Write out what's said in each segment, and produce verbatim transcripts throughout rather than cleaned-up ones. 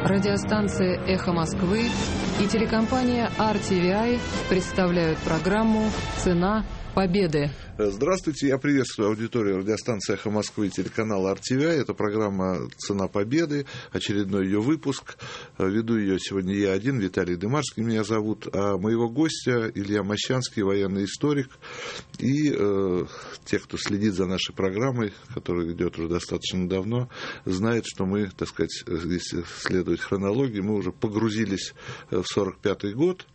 Радиостанция «Эхо Москвы» и телекомпания ар ти ви ай представляют программу «Цена победы». Здравствуйте, я приветствую аудиторию радиостанции «Эхо Москвы» и телеканала ар ти ви ай. Это программа «Цена победы», очередной ее выпуск. Веду ее сегодня я один, Виталий Дымарский меня зовут, а моего гостя Илья Мощанский, военный историк. И э, те, кто следит за нашей программой, которая идет уже достаточно давно, знает, что мы, так сказать, если следовать хронологии, мы уже погрузились в сорок пятый год.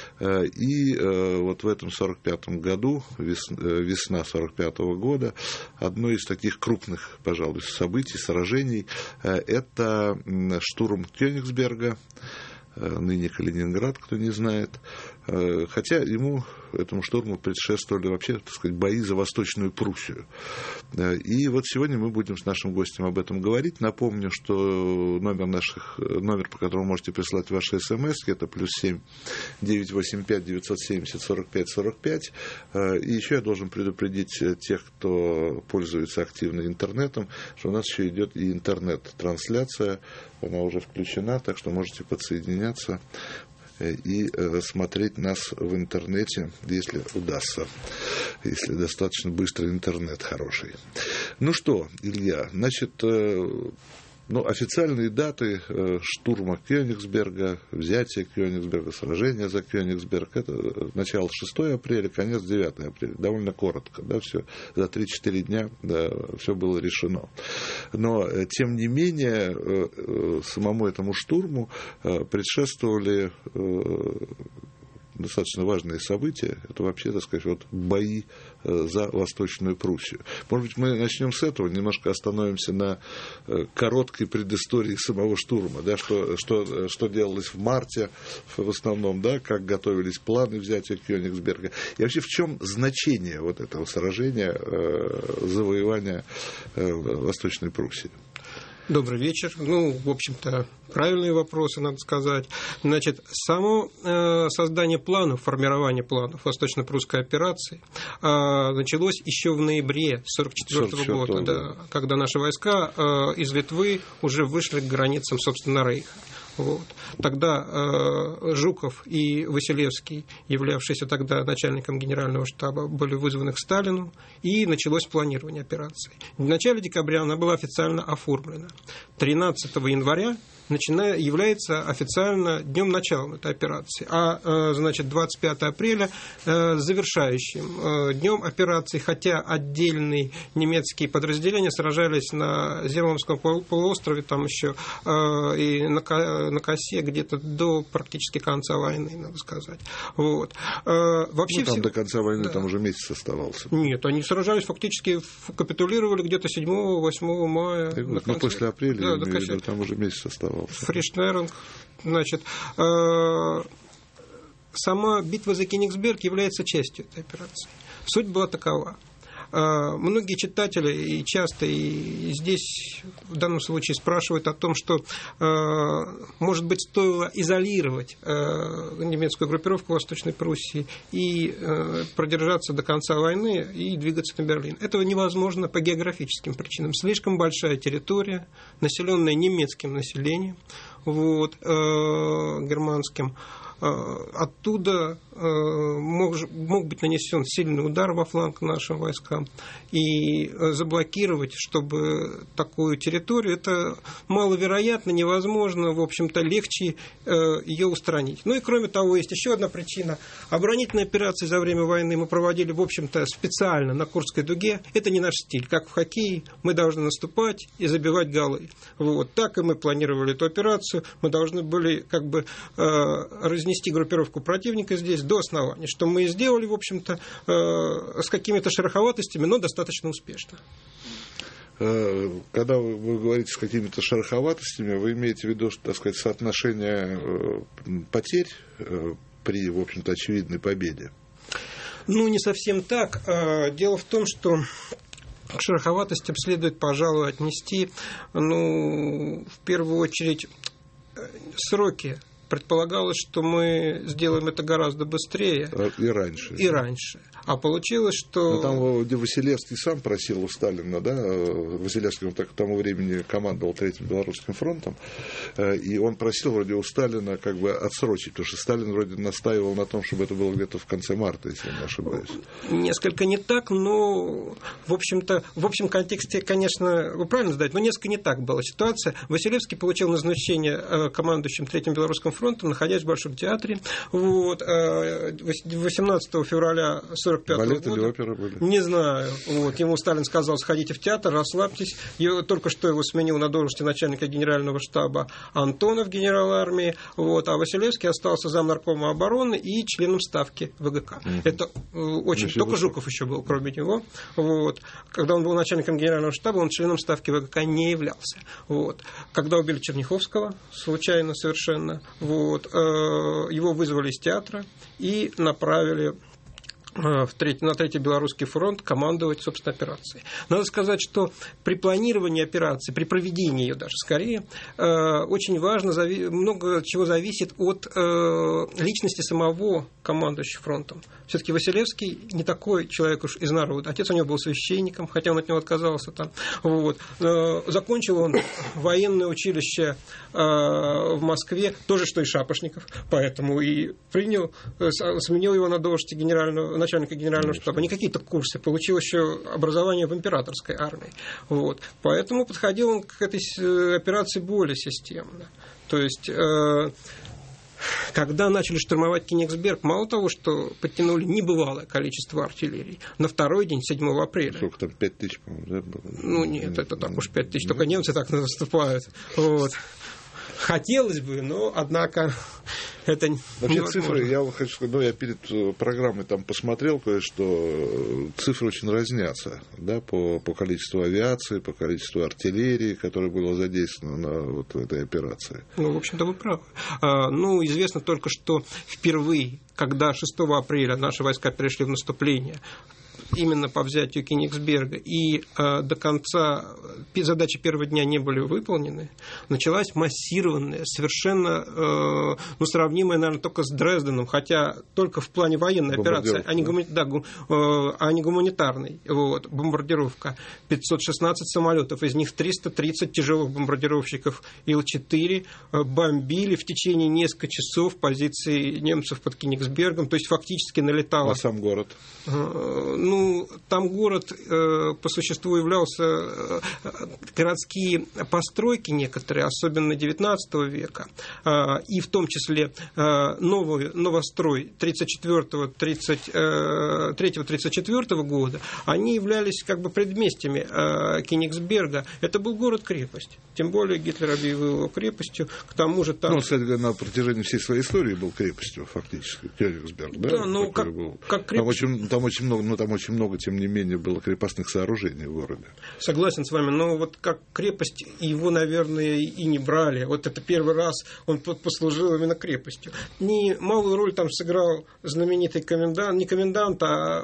И э, вот в этом сорок пятом году, весна сорок пятого года, одно из таких крупных, пожалуй, событий, сражений, это штурм Кёнигсберга, ныне Калининград, кто не знает. Хотя ему, этому штурму, предшествовали вообще, так сказать, бои за Восточную Пруссию. И вот сегодня мы будем с нашим гостем об этом говорить. Напомню, что номер наших, номер, по которому можете прислать ваши смс, это плюс семь девятьсот восемьдесят пять девятьсот семьдесят сорок пять сорок пять. И еще я должен предупредить тех, кто пользуется активно интернетом, что у нас еще идет и интернет-трансляция. Она уже включена, так что можете подсоединяться и смотреть нас в интернете, если удастся, если достаточно быстрый интернет хороший. Ну что, Илья, значит, ну, официальные даты штурма Кёнигсберга, взятия Кёнигсберга, сражения за Кёнигсберг, это начало шестого апреля, конец девятого апреля. Довольно коротко, да, все за три-четыре дня, да, все было решено. Но, тем не менее, самому этому штурму предшествовали достаточно важные события. Это вообще, так сказать, вот бои за Восточную Пруссию. Может быть, мы начнем с этого, немножко остановимся на короткой предыстории самого штурма, да, что, что, что делалось в марте в основном, да, как готовились планы взятия Кёнигсберга. И вообще, в чем значение вот этого сражения, завоевания Восточной Пруссии? Добрый вечер. Ну, в общем-то, правильные вопросы, надо сказать. Значит, само э, создание планов, формирование планов Восточно-Прусской операции э, началось еще в ноябре сорок четвёртого года, да, когда наши войска э, из Литвы уже вышли к границам, собственно, Рейха. Вот. Тогда э, Жуков и Василевский, являвшиеся тогда начальником генерального штаба, были вызваны к Сталину, и началось планирование операции. В начале декабря она была официально оформлена. тринадцатого января начиная, является официально днем начала этой операции, а значит, двадцать пятого апреля завершающим днем операции, хотя отдельные немецкие подразделения сражались на Зеландском полуострове, там еще и на Косе где-то до практически конца войны, надо сказать. Вот. Вообще, ну, там все... до конца войны, да. Там уже месяц оставался. Нет, они сражались фактически, капитулировали где-то седьмого-восьмого мая. Ну, конце... после апреля, да, я имею в виду, до... там уже месяц оставался. Фриштнеринг. Значит, э, сама битва за Кёнигсберг является частью этой операции. Суть была такова. Э, многие читатели и часто и здесь в данном случае спрашивают о том, что, э, может быть, стоило изолировать э, немецкую группировку Восточной Пруссии и э, продержаться до конца войны и двигаться на Берлин. Этого невозможно по географическим причинам. Слишком большая территория, населенная немецким населением, вот, э, германским. Оттуда мог, мог быть нанесен сильный удар во фланг нашим войскам, и заблокировать, чтобы такую территорию, это маловероятно, невозможно, в общем-то, легче ее устранить. Ну и кроме того, есть еще одна причина. Оборонительные операции за время войны мы проводили, в общем-то, специально на Курской дуге. Это не наш стиль. Как в хоккее, мы должны наступать и забивать голы. Вот так и мы планировали эту операцию. Мы должны были как бы разнести группировку противника здесь до основания, что мы и сделали, в общем-то, э, с какими-то шероховатостями, но достаточно успешно. Когда вы говорите с какими-то шероховатостями, вы имеете в виду, что, так сказать, соотношение потерь при, в общем-то, очевидной победе? Ну, не совсем так. Дело в том, что к шероховатостям следует, пожалуй, отнести, ну, в первую очередь, сроки. Предполагалось, что мы сделаем это гораздо быстрее. И раньше. И раньше. А получилось, что... Но там где Василевский сам просил у Сталина, да, Василевский, он так к тому времени командовал Третьим Белорусским фронтом, и он просил вроде у Сталина как бы отсрочить, потому что Сталин вроде настаивал на том, чтобы это было где-то в конце марта, если я не ошибаюсь. Несколько не так, но, в общем-то, в общем контексте, конечно, вы правильно задаете, но несколько не так была ситуация. Василевский получил назначение командующим Третьим Белорусским фронтом, находясь в Большом театре. Вот, восемнадцатого февраля сорок пятого Балет года. Или оперы были? Не знаю. Вот, ему Сталин сказал: сходите в театр, расслабьтесь. Его, только что его сменил на должности начальника генерального штаба Антонов, генерал армии. Вот, а Василевский остался замнаркома обороны и членом ставки ВГК. Угу. Это очень... Еще только был... Жуков еще был, кроме него. Вот. Когда он был начальником генерального штаба, он членом ставки ВГК не являлся. Вот. Когда убили Черняховского, случайно совершенно, вот, его вызвали из театра и направили в третий, на Третий Белорусский фронт командовать, собственно, операцией. Надо сказать, что при планировании операции, при проведении ее даже скорее, очень важно, много чего зависит от личности самого командующего фронтом. Все-таки Василевский не такой человек уж из народа. Отец у него был священником, хотя он от него отказался там. Вот. Закончил он военное училище в Москве, тоже что и Шапошников, поэтому и принял, сменил его на должности генерального, начальника генерального штаба. Не какие-то курсы, получил еще образование в императорской армии. Вот. Поэтому подходил он к этой операции более системно. То есть... Когда начали штурмовать Кенигсберг, мало того, что подтянули небывалое количество артиллерии, на второй день, седьмого апреля. Сколько там, пять тысяч, по-моему, да, было? Ну, нет, это так уж пять тысяч, только немцы так наступают. Вот. Хотелось бы, но, однако, это вообще невозможно. Цифры, я хочу сказать, ну, я перед программой там посмотрел кое-что, цифры очень разнятся, да, по, по количеству авиации, по количеству артиллерии, которая была задействована на вот этой операции. Ну, в общем-то, вы правы. А, ну, известно только, что впервые, когда шестого апреля наши войска перешли в наступление, именно по взятию Кенигсберга, и э, до конца задачи первого дня не были выполнены, началась массированная, совершенно э, ну, сравнимая, наверное, только с Дрезденом, хотя только в плане военной операции, а не, гумани... да, гу... э, а не гуманитарной. Вот, бомбардировка. пятьсот шестнадцать самолетов, из них триста тридцать тяжелых бомбардировщиков Ил четыре э, бомбили в течение нескольких часов позиции немцев под Кенигсбергом, то есть фактически налетало. А сам город? Э, ну, там город э, по существу являлся, э, городские постройки некоторые, особенно девятнадцатого века, э, и в том числе э, новый, новострой тридцать четвёртого тридцать третьего тридцать четвёртого года, они являлись как бы предместьями э, Кенигсберга. Это был город-крепость. Тем более Гитлер объявил его крепостью. К тому же там... Ну, кстати говоря, на протяжении всей своей истории был крепостью, фактически, Кёнигсберг, да? Да, ну, как, был... как крепость... Там очень, там очень много, ну, там очень много, тем не менее, было крепостных сооружений в городе. Согласен с вами, но вот как крепость его, наверное, и не брали. Вот это первый раз он послужил именно крепостью. Немалую роль там сыграл знаменитый комендант, не комендант,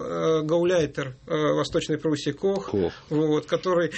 а гауляйтер Восточной Пруссии Кох, Кох. Вот, который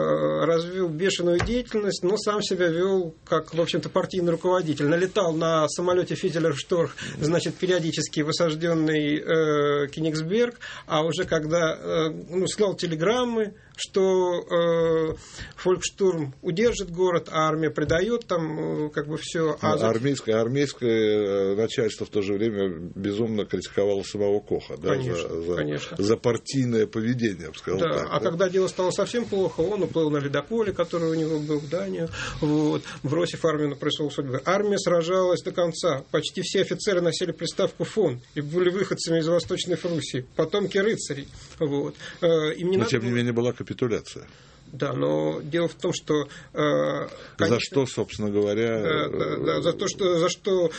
развил бешеную деятельность, но сам себя вел как, в общем-то, партийный руководитель. Налетал на самолете Фиделершторх, значит, периодически высажденный э, Кенигсберг, а уже когда э, ну, слал телеграммы, что э, фолькштурм удержит город, а армия предает там э, как бы все. А ну, армейское, армейское начальство в то же время безумно критиковало самого Коха, да, конечно, за, за, конечно. за партийное поведение, я бы сказал. Да, так, а да? Когда дело стало совсем плохо, он уплыл на ледоколе, который у него был в Данию, вот, бросив армию на произвол судьбы. Армия сражалась до конца. Почти все офицеры носили приставку «фон» и были выходцами из Восточной Пруссии, потомки рыцарей. Вот. Им не Но, надо тем было... не менее, была капитуляция. Да, но дело в том, что... Э, конечно, за что, собственно говоря... Э, да, да, за то, что, за что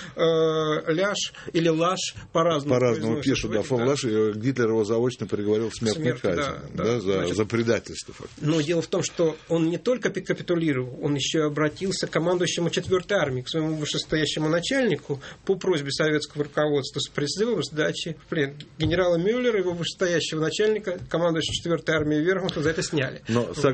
э, Ляш или Лаш по-разному По-разному пишут, да, фон да. Лаш, Гитлер его заочно приговорил к смертной казни, да, да, да, за, значит, за предательство. Фактически. Но дело в том, что он не только капитулировал, он еще обратился к командующему четвёртой армии, к своему вышестоящему начальнику по просьбе советского руководства с призывом сдачи в плен. Генерала Мюллера, его вышестоящего начальника, командующего четвёртой армией Верховного, за это сняли. Но, согласно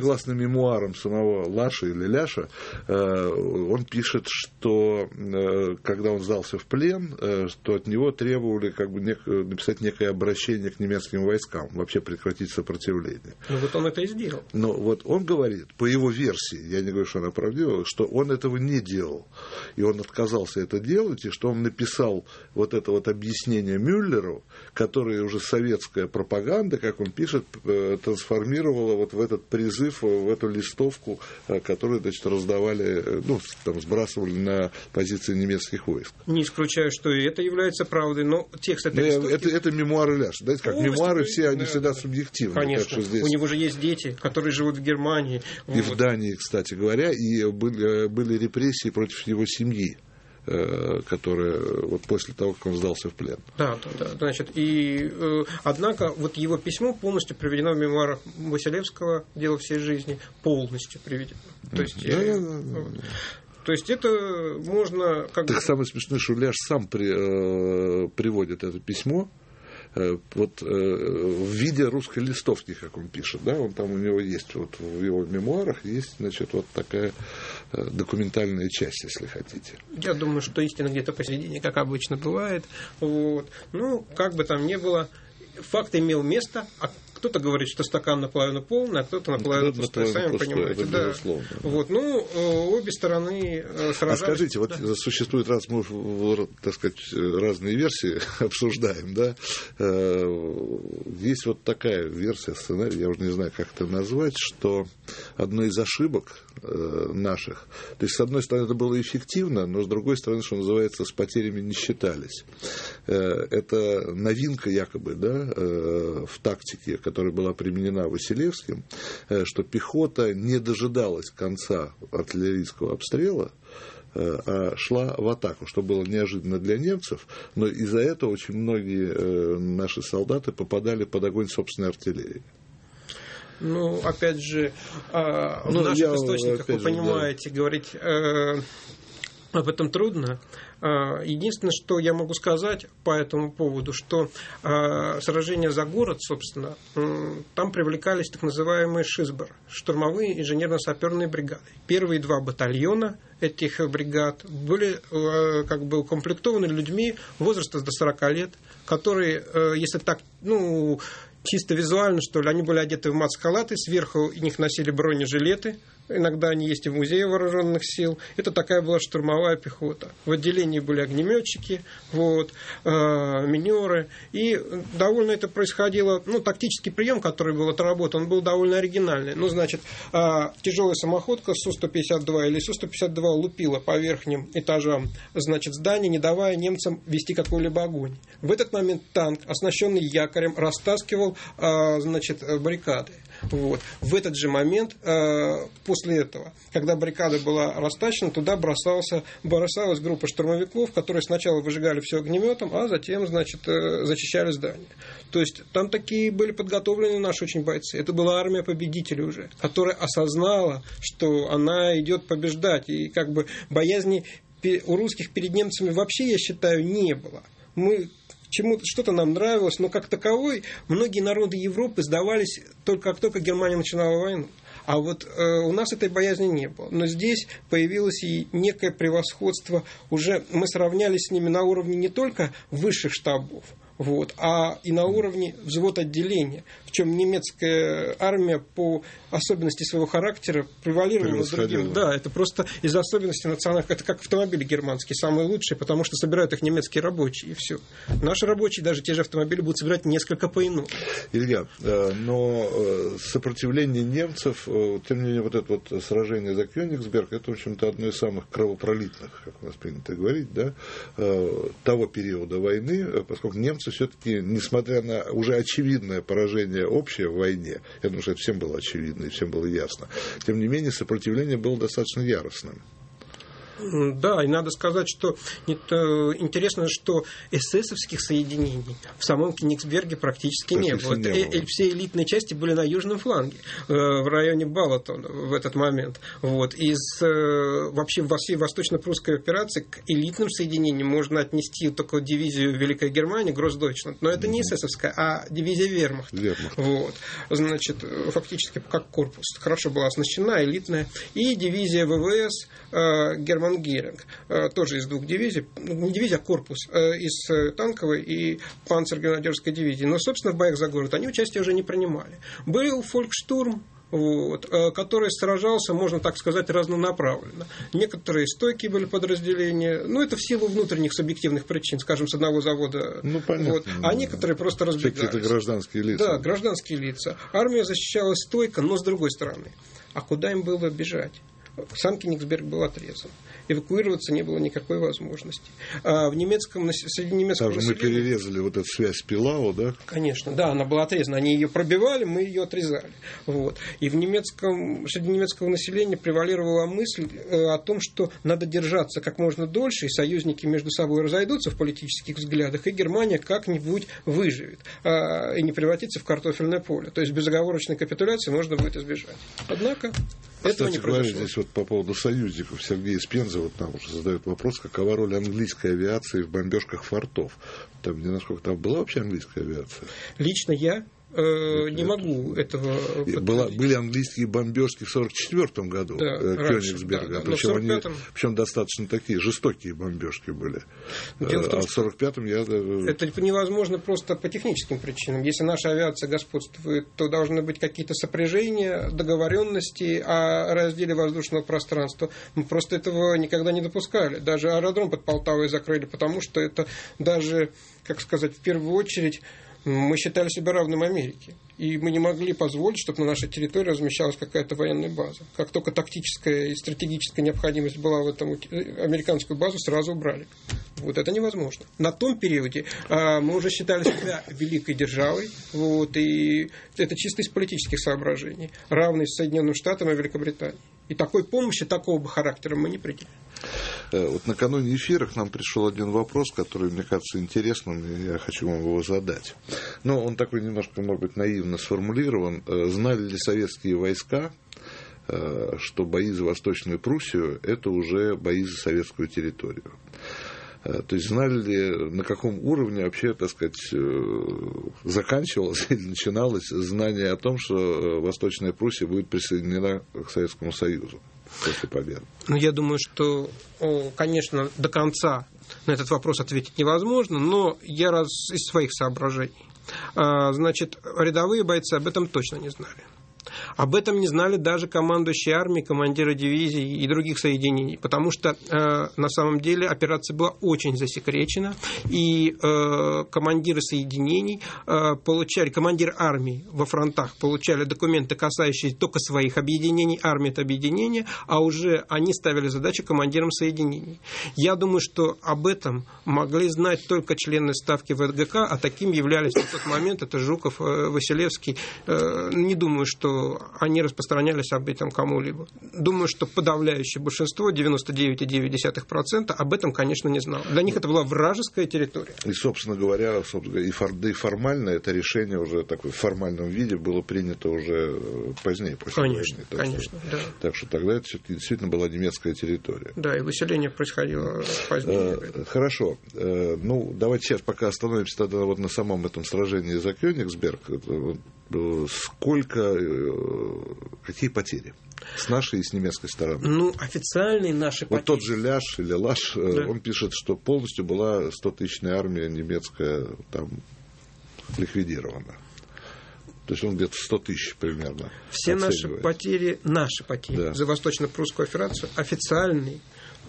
согласно мемуарам самого Лаша или Ляша, он пишет, что когда он сдался в плен, то от него требовали как бы написать некое обращение к немецким войскам, вообще прекратить сопротивление. Ну вот он это и сделал. Но вот он говорит, по его версии, я не говорю, что она правдива, что он этого не делал. И он отказался это делать, и что он написал вот это вот объяснение Мюллеру, которое уже советская пропаганда, как он пишет, трансформировала вот в этот призыв, в эту листовку, которую, значит, раздавали, ну, там, сбрасывали на позиции немецких войск. Не исключаю, что и это является правдой, но текст этой листовки... Это, это мемуары Ляш. Знаете, как полностью, мемуары все, они да, всегда да. субъективны. Конечно. Так что здесь... У него же есть дети, которые живут в Германии. И вот. в Дании, кстати говоря, и были, были репрессии против его семьи, которая вот после того, как он сдался в плен. Да, да, да. Значит, и, э, однако, вот его письмо полностью приведено в мемуарах Василевского «Дело всей жизни», полностью приведено. То есть, да, да, да, да. То есть это можно... Как так бы... самое смешное, что Ляш сам при, э, приводит это письмо вот в виде русской листовки, как он пишет, да, он там у него есть, вот в его мемуарах есть, значит, вот такая документальная часть, если хотите. Я думаю, что истина где-то посередине, как обычно бывает, вот. Ну, как бы там ни было, факт имел место, а кто-то говорит, что стакан наполовину полный, а кто-то наполовину пустой, сами пустой, понимаете, да. Вот, ну, обе стороны сражались. А скажите, вот да. существует, раз мы, так сказать, разные версии обсуждаем, да, есть вот такая версия сценария, я уже не знаю, как это назвать, что одной из ошибок наших, то есть, с одной стороны, это было эффективно, но с другой стороны, что называется, с потерями не считались. Это новинка якобы, да, в тактике, которая была применена Василевским, что пехота не дожидалась конца артиллерийского обстрела, а шла в атаку, что было неожиданно для немцев, но из-за этого очень многие наши солдаты попадали под огонь собственной артиллерии. Ну, опять же, ну, в наших источниках, вы понимаете, да. говорить э, об этом трудно. Единственное, что я могу сказать по этому поводу, что э, сражение за город, собственно, э, там привлекались так называемые ШИСБР, штурмовые инженерно-саперные бригады. Первые два батальона этих бригад были э, как бы укомплектованы людьми возраста до сорока лет, которые, э, если так, ну, чисто визуально, что ли, они были одеты в маскалаты, сверху у них носили бронежилеты, иногда они есть и в музее вооруженных сил. Это такая была штурмовая пехота. В отделении были огнеметчики, вот, э, минеры. И довольно это происходило, ну, тактический прием, который был отработан, он был довольно оригинальный. Ну, значит, э, тяжелая самоходка Су сто пятьдесят два или Су сто пятьдесят два лупила по верхним этажам, значит, здания, не давая немцам вести какой-либо огонь. В этот момент танк, оснащенный якорем, растаскивал, э, значит, баррикады. Вот. В этот же момент, э, после этого, когда баррикада была растащена, туда бросался, бросалась группа штурмовиков, которые сначала выжигали все огнеметом, а затем, значит, э, зачищали здание. То есть там такие были подготовлены наши очень бойцы. Это была армия победителей уже, которая осознала, что она идет побеждать. И как бы боязни у русских перед немцами вообще, я считаю, не было. Мы... Чему-то, что-то нам нравилось, но как таковой многие народы Европы сдавались только как только Германия начинала войну. А вот э, у нас этой боязни не было. Но здесь появилось и некое превосходство. Уже мы сравнялись с ними на уровне не только высших штабов, вот, а и на уровне взвод отделения, в чем немецкая армия по особенности своего характера превалировала над другим. Да, это просто из-за особенностей национальных. Это как автомобили германские, самые лучшие, потому что собирают их немецкие рабочие, и все. Наши рабочие, даже те же автомобили, будут собирать несколько по-иному. Илья, но сопротивление немцев, тем не менее, вот это вот сражение за Кёнигсберг, это, в общем-то, одно из самых кровопролитных, как у нас принято говорить, да, того периода войны, поскольку немцы все-таки, несмотря на уже очевидное поражение общее в войне, я думаю, что это всем было очевидно и всем было ясно, тем не менее сопротивление было достаточно яростным. Да, и надо сказать, что интересно, что эсэсовских соединений в самом Кенигсберге практически не было. не было. Все элитные части были на южном фланге, в районе Балатона в этот момент. Вот. Из вообще во всей восточно-прусской операции к элитным соединениям можно отнести только дивизию Великой Германии, Гроссдойчланд, но это не эсэсовская, а дивизия Вермахт. Вермахт. Вот. Значит, фактически как корпус. Хорошо была оснащена, элитная. И дивизия ВВС Герман Геринг, тоже из двух дивизий, не дивизия, а корпус, из танковой и панцергренадерской дивизии. Но, собственно, в боях за город они участие уже не принимали. Был фолькштурм, вот, который сражался, можно так сказать, разнонаправленно. Некоторые стойкие были подразделения, но это в силу внутренних субъективных причин, скажем, с одного завода. Ну, понятно. Вот, а некоторые просто разбегались. Какие-то гражданские лица. Да, гражданские лица. Армия защищалась стойко, но с другой стороны. А куда им было бежать? Сам Кенигсберг был отрезан. Эвакуироваться не было никакой возможности. А в немецком, среди немецкого Там же мы перерезали вот эту связь с Пилау, да? Конечно, да, она была отрезана. Они ее пробивали, мы ее отрезали. Вот. И в немецком, среди немецкого населения превалировала мысль о том, что надо держаться как можно дольше, и союзники между собой разойдутся в политических взглядах, и Германия как-нибудь выживет, и не превратится в картофельное поле. То есть безоговорочной капитуляции можно будет избежать. Однако Кстати этого не говоря, произошло. Здесь вот по поводу союзников Сергей из Пензы вот нам уже задает вопрос, какова роль английской авиации в бомбежках фортов. Там, где, насколько там была вообще английская авиация? Лично я э, не могу этого Была, были английские бомбежки в сорок четвёртом году, да, э, Кёнигсберга. Да, да. Причем, они, причем достаточно такие жестокие бомбежки были. Дело в том, а в сорок пятом я... Это невозможно просто по техническим причинам. Если наша авиация господствует, то должны быть какие-то сопряжения, договоренности о разделе воздушного пространства. Мы просто этого никогда не допускали. Даже аэродром под Полтавой закрыли, потому что это даже, как сказать, в первую очередь... Мы считали себя равным Америке. И мы не могли позволить, чтобы на нашей территории размещалась какая-то военная база. Как только тактическая и стратегическая необходимость была в этом, американскую базу сразу убрали. Вот это невозможно. На том периоде а, мы уже считали себя великой державой. Вот, и это чисто из политических соображений. Равной Соединенным Штатам и Великобритании. И такой помощи, такого бы характера мы не приняли. Вот накануне эфира к нам пришел один вопрос, который, мне кажется, интересным, и я хочу вам его задать. Но он такой немножко, может быть, наивно сформулирован. Знали ли советские войска, что бои за Восточную Пруссию – это уже бои за советскую территорию? То есть знали ли, на каком уровне вообще, так сказать, заканчивалось или начиналось знание о том, что Восточная Пруссия будет присоединена к Советскому Союзу после победы? Ну, я думаю, что, конечно, до конца на этот вопрос ответить невозможно, но я раз из своих соображений. Значит, рядовые бойцы об этом точно не знали. Об этом не знали даже командующие армией, командиры дивизий и других соединений, потому что э, на самом деле операция была очень засекречена, и э, командиры соединений э, получали, командиры армии во фронтах получали документы, касающиеся только своих объединений, армия – это объединение, а уже они ставили задачу командирам соединений. Я думаю, что об этом могли знать только члены ставки ВГК, а таким являлись в тот момент, это Жуков, э, Василевский. Э, не думаю, что они распространялись об этом кому-либо. Думаю, что подавляющее большинство, девяносто девять целых девять десятых процента, об этом, конечно, не знало. Для них это была вражеская территория. И, собственно говоря, собственно, и, фор, да и формально это решение уже такое, в формальном виде было принято уже позднее, после конечно, войны. Так конечно, что, да. Так что тогда это действительно была немецкая территория. Да, и выселение происходило позднее. Хорошо. Ну, давайте сейчас пока остановимся тогда вот на самом этом сражении за Кёнигсберг. Сколько, какие потери с нашей и с немецкой стороны? Ну, официальные наши вот потери. Вот тот же Ляш или Лаш, да. Он пишет, что полностью была стотысячная армия немецкая там ликвидирована. То есть он где-то сто тысяч примерно. Все наши потери, наши потери да. за восточно-прусскую операцию официальные,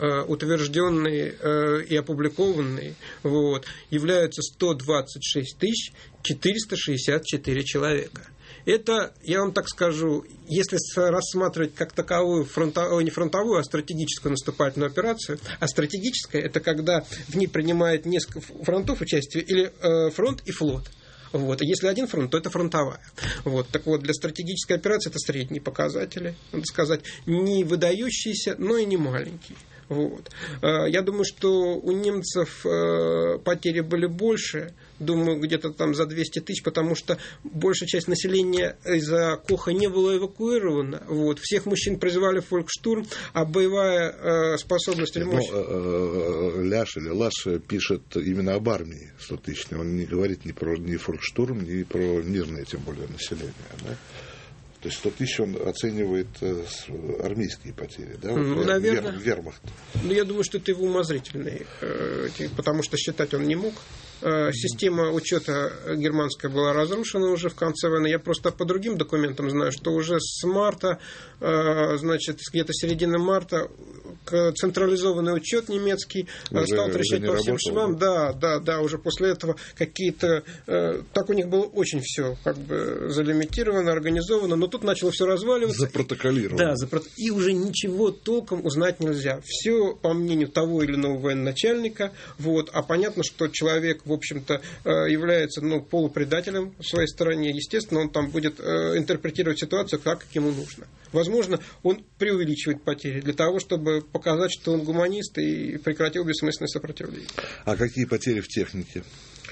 утвержденные и опубликованные, вот, являются сто двадцать шесть тысяч четыреста шестьдесят четыре человека. Это, я вам так скажу, если рассматривать как таковую фронтовую, не фронтовую, а стратегическую наступательную операцию, а стратегическая – это когда в ней принимает несколько фронтов участие, или э, фронт и флот. Вот. А если один фронт, то это фронтовая. Вот. Так вот, для стратегической операции это средние показатели, надо сказать, не выдающиеся, но и не маленькие. Вот. Я думаю, что у немцев потери были больше, думаю, где-то там за двести тысяч, потому что большая часть населения из-за Коха не была эвакуирована. Вот. Всех мужчин призывали в фолькштурм, а боевая способность или мощь... Но, Ляш или Лаш пишет именно об армии сто тысяч. Он не говорит ни про ни фолькштурм, ни про мирное, тем более, население. Да? То есть сто тысяч он оценивает армейские потери, да? Ну, вот, наверное. Вер, вермахт. Ну, я думаю, что это его умозрительный, потому что считать он не мог. Система учета германская была разрушена уже в конце войны. Я просто по другим документам знаю, что уже с марта, значит, где-то середины марта, централизованный учет немецкий уже, стал трещать по всем швам. Да, да, да, уже после этого какие-то... Так у них было очень все как бы залимитировано, организовано, но тут начало все разваливаться. Запротоколировано. Да, запрот... и уже ничего толком узнать нельзя. Все по мнению того или иного военачальника. Вот. А понятно, что человек, в общем-то, является ну, полупредателем в своей стороне. Естественно, он там будет интерпретировать ситуацию так, как ему нужно. Возможно, он преувеличивает потери для того, чтобы показать, что он гуманист и прекратил бессмысленное сопротивление. А какие потери в технике?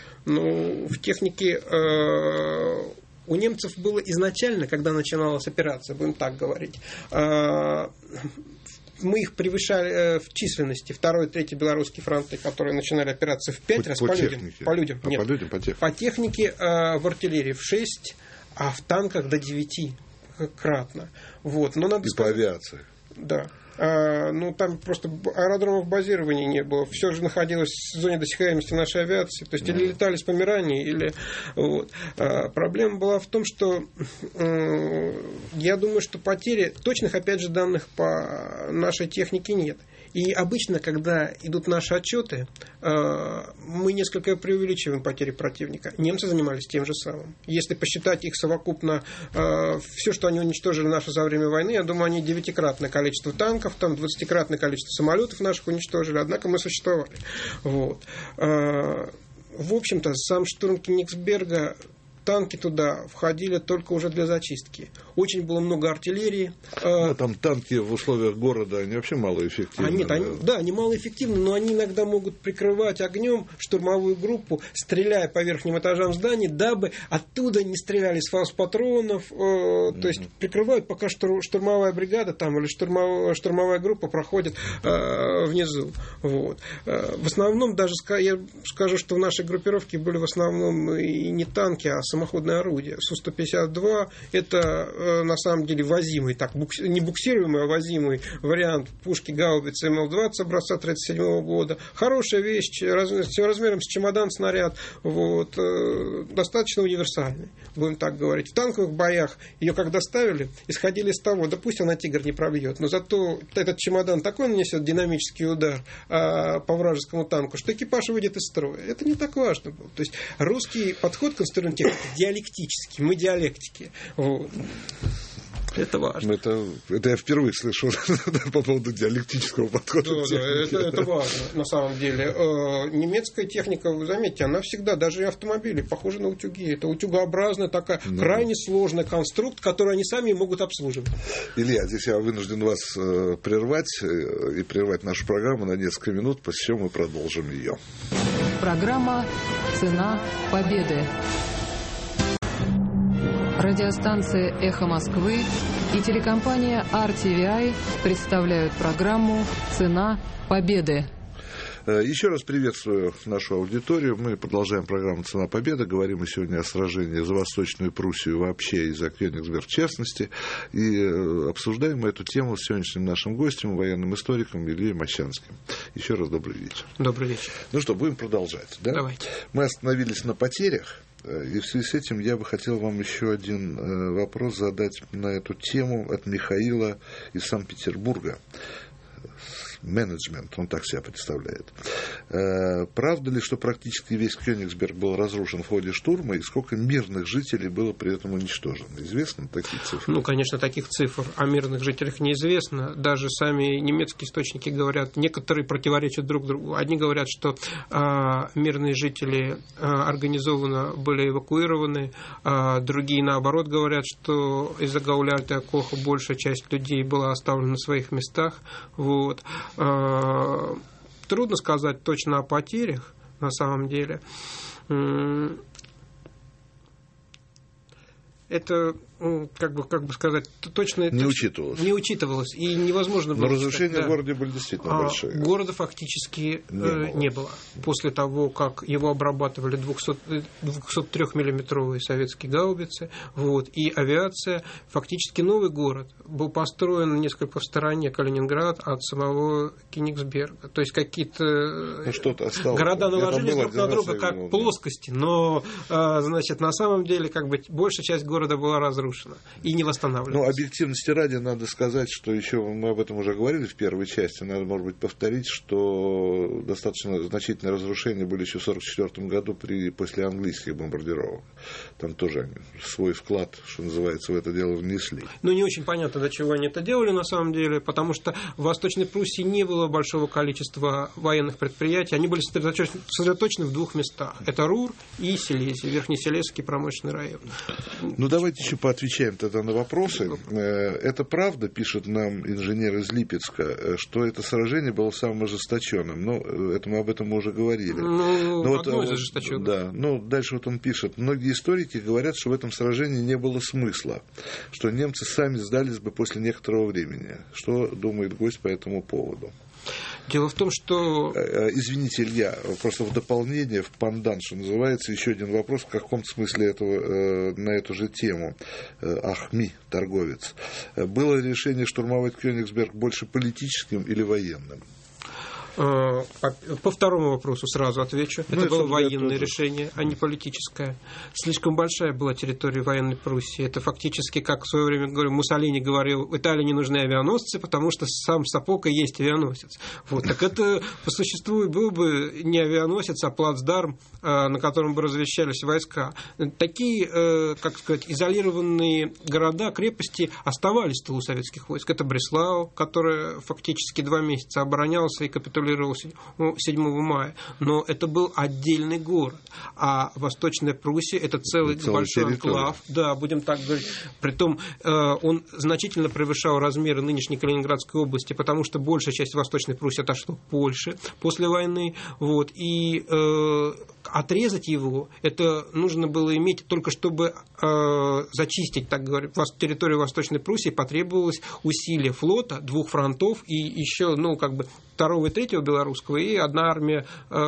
Ну, в технике э, у немцев было изначально, когда начиналась операция, будем так говорить, э, мы их превышали в численности. Второй, третий белорусский фронты, которые начинали операцию в пять по, раз по, по людям. По людям. А Нет. по людям, по технике. По технике э, в артиллерии в шесть, а в танках до девяти кратно. Вот. Но надо И сказать, по авиации. Да. А, ну, там просто аэродромов базирования не было. Все же находилось в зоне досягаемости нашей авиации. То есть, mm. или летали с Померании, или... Вот. А, проблема была в том, что э, я думаю, что потери... Точных, опять же, данных по нашей технике нет. И обычно, когда идут наши отчеты, мы несколько преувеличиваем потери противника. Немцы занимались тем же самым. Если посчитать их совокупно, все, что они уничтожили наше за время войны, я думаю, они девятикратное количество танков, там двадцатикратное количество самолетов наших уничтожили, однако мы существовали. Вот. В общем-то, сам штурм Кенигсберга, танки туда входили только уже для зачистки. Очень было много артиллерии. Ну, там танки в условиях города, они вообще малоэффективны. А нет, они, да, они малоэффективны, но они иногда могут прикрывать огнем штурмовую группу, стреляя по верхним этажам зданий, дабы оттуда не стреляли с фаус-патронов. Э, mm-hmm. То есть прикрывают, пока штур, штурмовая бригада там, или штурмовая, штурмовая группа проходит э, внизу. Вот. Э, в основном, даже я скажу, что в нашей группировке были в основном и не танки, а самоходное орудие. Су сто пятьдесят два это э, на самом деле возимый, так, букс, не буксируемый, а возимый вариант пушки гаубицы эм эл двадцать образца тридцать седьмого года. Хорошая вещь, раз, размером с чемодан снаряд, вот, э, достаточно универсальный, будем так говорить. В танковых боях ее когда ставили, исходили из того, да пусть она «Тигр» не пробьет, но зато этот чемодан такой нанесет динамический удар э, по вражескому танку, что экипаж выйдет из строя. Это не так важно было. То есть русский подход к конструированию техники диалектический, мы диалектики. Вот. Это важно. Это, это я впервые слышу по поводу диалектического подхода. Да, да, это, это важно на самом деле. Немецкая техника, вы заметите, она всегда, даже и автомобили, похожи на утюги. Это утюгообразная такая ну. крайне сложный конструкт, который они сами могут обслуживать. Илья, здесь я вынужден вас прервать и прервать нашу программу на несколько минут, после чего мы продолжим ее. Программа «Цена победы». Радиостанция «Эхо Москвы» и телекомпания ар ти ви ай представляют программу «Цена победы». Еще раз приветствую нашу аудиторию. Мы продолжаем программу «Цена победы». Говорим мы сегодня о сражении за Восточную Пруссию вообще и за Кёнигсберг в частности. И обсуждаем мы эту тему с сегодняшним нашим гостем, военным историком Ильей Мощанским. Еще раз добрый вечер. Добрый вечер. Ну что, будем продолжать, да? Давайте. Мы остановились на потерях. И в связи с этим я бы хотел вам еще один вопрос задать на эту тему от Михаила из Санкт-Петербурга. Менеджмент, он так себя представляет. Правда ли, что практически весь Кёнигсберг был разрушен в ходе штурма, и сколько мирных жителей было при этом уничтожено? Известны такие цифры? Ну, конечно, таких цифр о мирных жителях неизвестно. Даже сами немецкие источники говорят, некоторые противоречат друг другу. Одни говорят, что а, мирные жители а, организованно были эвакуированы, а другие, наоборот, говорят, что из-за Гауляйта и Коха большая часть людей была оставлена на своих местах. Вот. Трудно сказать точно о потерях, на самом деле. Это, как бы, как бы сказать, точно не точно, учитывалось. Не учитывалось. И невозможно было. Но разрушения сказать, в городе да. были действительно а большие. Города фактически не, э, было. не было. После того, как его обрабатывали двухсот трёхмиллиметровые советские гаубицы, вот, и авиация, фактически новый город был построен несколько в стороне Калининград от самого Кенигсберга. То есть какие-то ну, города наложились друг на друга как видел, плоскости, но, э, значит, на самом деле, как бы, большая часть города была разрушена и не восстанавливалась. Ну, объективности ради надо сказать, что еще мы об этом уже говорили в первой части, надо, может быть, повторить, что достаточно значительные разрушения были еще в сорок четвёртом году при, после английских бомбардировок. Там тоже они свой вклад, что называется, в это дело внесли. Ну, не очень понятно, для чего они это делали на самом деле, потому что в Восточной Пруссии не было большого количества военных предприятий, они были сосредоточены в двух местах. Это Рур и Силезия, Верхнесилезский промышленный район. Ну, давайте еще поотвечаем тогда на вопросы. Это правда, пишет нам инженер из Липецка, что это сражение было самым ожесточенным. Ну, это мы об этом уже говорили. Ну, Но одно вот, из ожесточенных. Да, ну, дальше вот он пишет. Многие историки говорят, что в этом сражении не было смысла, что немцы сами сдались бы после некоторого времени. Что думает гость по этому поводу? Дело в том, что... Извините, Илья, просто в дополнение, в пандан, что называется, еще один вопрос в каком-то смысле этого, на эту же тему. Ахми, торговец. Было ли решение штурмовать Кёнигсберг больше политическим или военным? По второму вопросу сразу отвечу. Это ну, было военное решение, а не политическое. Слишком большая была территория военной Пруссии. Это фактически, как в свое время говорю, Муссолини говорил, в Италии не нужны авианосцы, потому что сам Сапока есть авианосец. Вот. Так это по существу был бы не авианосец, а плацдарм, на котором бы размещались войска. Такие, как сказать, изолированные города, крепости оставались в тылу советских войск. Это Бреслау, которая фактически два месяца оборонялся и капитулировал седьмого мая, но это был отдельный город, а Восточная Пруссия это целый это большой анклав, да, будем так говорить, притом э, он значительно превышал размеры нынешней Калининградской области, потому что большая часть Восточной Пруссии отошла к Польше после войны, вот, и э, отрезать его, это нужно было иметь только чтобы э, зачистить, так говоря, территорию Восточной Пруссии, потребовалось усилие флота, двух фронтов и еще, ну, как бы второго и третьего белорусского, и одна армия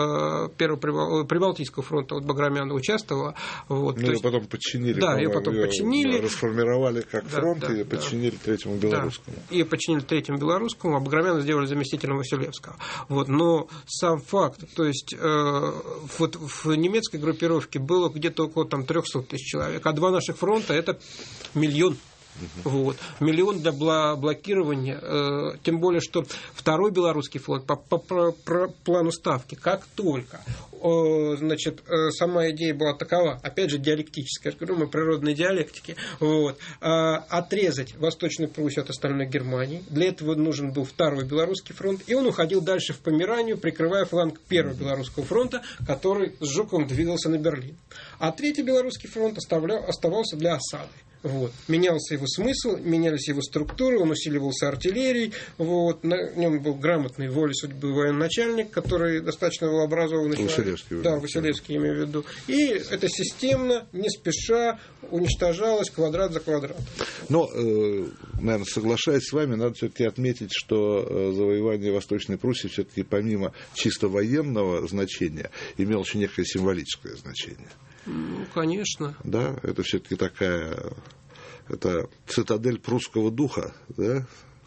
э, первого Прибалтийского фронта от Баграмяна участвовала. Вот, ну, ее есть... потом подчинили. Да, ее потом подчинили. Расформировали как да, фронт да, и да, подчинили третьему белорусскому. Да, и подчинили третьему белорусскому, а Баграмяна сделали заместителем Василевского. Вот, но сам факт, то есть э, вот в немецкой группировке было где-то около там, триста тысяч человек, а два наших фронта это миллион. Вот. Миллион для блокирования, э, тем более, что второй белорусский флот по, по, по, по плану ставки, как только э, значит, э, сама идея была такова, опять же диалектическая, я говорю, мы природной диалектики, вот, э, отрезать Восточную Пруссию от остальной Германии, для этого нужен был второй белорусский фронт, и он уходил дальше в Померанию, прикрывая фланг первого белорусского фронта, который с Жуковым двигался на Берлин. А третий белорусский фронт оставлял, оставался для осады. Вот. Менялся его смысл, менялись его структуры, он усиливался артиллерией, вот. На нем был грамотный волей судьбы военачальник, который достаточно был образованный человек. Да, Василевский, имею в виду. И это системно, не спеша уничтожалось квадрат за квадратом. Но, наверное, соглашаясь с вами, надо все-таки отметить, что завоевание Восточной Пруссии все-таки помимо чисто военного значения имело еще некое символическое значение. Ну, конечно. Да, это все-таки такая, это цитадель прусского духа, да?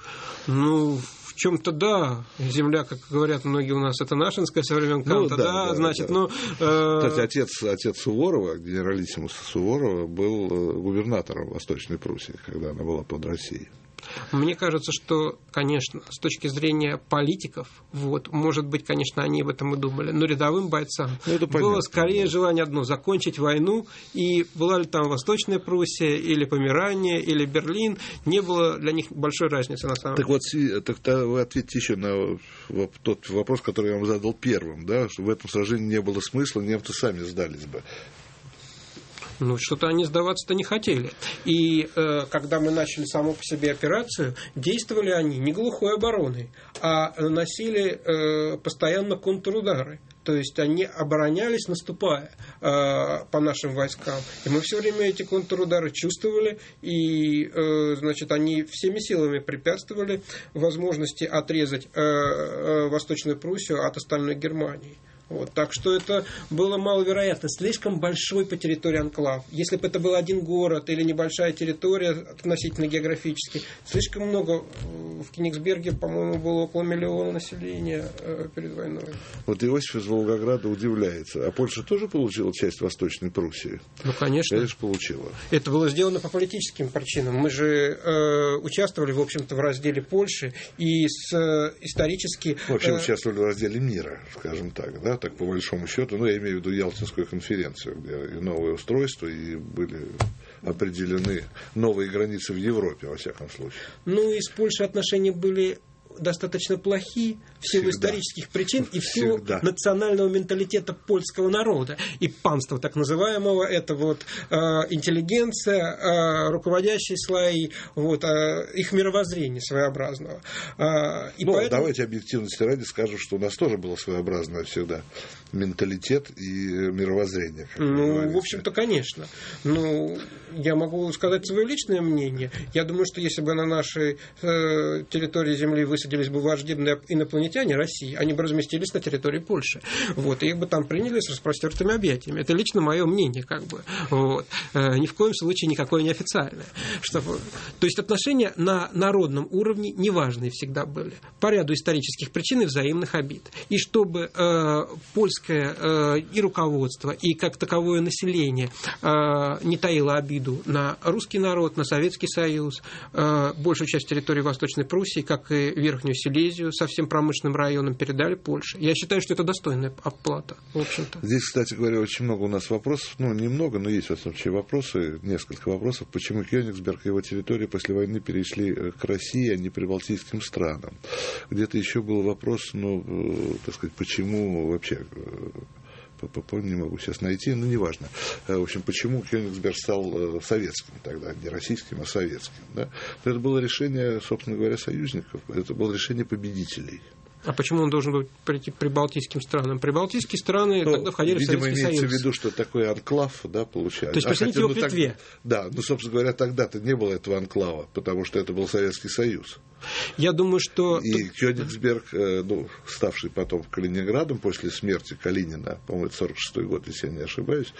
Ну, в чем-то да. Земля, как говорят многие у нас, это нашинская со времен Канта, ну, да, да, да, значит, да. ну... Э... Кстати, отец, отец Суворова, генералиссимус Суворова, был губернатором Восточной Пруссии, когда она была под Россией. Мне кажется, что, конечно, с точки зрения политиков, вот, может быть, конечно, они об этом и думали, но рядовым бойцам ну, было скорее желание одно – закончить войну, и была ли там Восточная Пруссия, или Померания, или Берлин, не было для них большой разницы на самом так деле. Вот, так вы ответите еще на тот вопрос, который я вам задал первым, да, что в этом сражении не было смысла, немцы сами сдались бы. Ну, что-то они сдаваться-то не хотели. И э, когда мы начали саму по себе операцию, действовали они не глухой обороной, а наносили э, постоянно контрудары. То есть они оборонялись, наступая э, по нашим войскам. И мы все время эти контрудары чувствовали, и э, значит, они всеми силами препятствовали возможности отрезать э, э, Восточную Пруссию от остальной Германии. Вот, так что это было маловероятно. Слишком большой по территории анклав. Если бы это был один город или небольшая территория относительно географически, слишком много. В Кенигсберге, по-моему, было около миллиона населения перед войной. Вот Иосиф из Волгограда удивляется. А Польша тоже получила часть Восточной Пруссии? Ну, конечно. Конечно, получила. Это было сделано по политическим причинам. Мы же э, участвовали, в общем-то, в разделе Польши и с, э, исторически... Вообще э, участвовали в разделе мира, скажем так, да? Так по большому счету, ну, я имею в виду Ялтинскую конференцию, где и новое устройство, и были определены новые границы в Европе, во всяком случае. Ну, и с Польшей отношения были достаточно плохи в силу Всегда. исторических причин и в силу Всегда. национального менталитета польского народа и панства так называемого. Это вот э, интеллигенция, э, руководящие слои, вот, э, их мировоззрение своеобразного. Э, и ну, поэтому... давайте объективности ради скажем, что у нас тоже было своеобразное всегда менталитет и мировоззрение. Ну, в общем-то, конечно. Ну, я могу сказать свое личное мнение. Я думаю, что если бы на нашей э, территории Земли высадились бы враждебные инопланетяне России, они бы разместились на территории Польши. Вот, и их бы там приняли с распростертыми объятиями. Это лично мое мнение, как бы. Вот. Э, ни в коем случае никакое не официальное. Чтобы... То есть отношения на народном уровне неважные всегда были. По ряду исторических причин и взаимных обид. И чтобы э, польское э, и руководство, и как таковое население э, не таило обиду на русский народ, на Советский Союз, э, большую часть территории Восточной Пруссии, как и Верхнюю Силезию со всем промышленным районом передали Польше. Я считаю, что это достойная оплата, в общем-то. Здесь, кстати говоря, очень много у нас вопросов, ну, немного, но есть, в этом случае, вопросы, несколько вопросов, почему Кёнигсберг и его территории после войны перешли к России, а не прибалтийским странам. Где-то еще был вопрос, ну, так сказать, почему вообще... не могу сейчас найти, но неважно. В общем, почему Кёнигсберг стал советским тогда, не российским, а советским. Да? Это было решение, собственно говоря, союзников, это было решение победителей. А почему он должен был прийти к прибалтийским странам? Прибалтийские страны ну, тогда входили видимо, в Советский Союз. Видимо, имеется в виду, что такой анклав, да, получается. То есть, посмотрите а, его хотя, к Литве. Ну, так, да, ну, собственно говоря, тогда-то не было этого анклава, потому что это был Советский Союз. Я думаю, что... И Кёнигсберг, ну, ставший потом Калининградом после смерти Калинина, по-моему, это сорок шестой год, если я не ошибаюсь,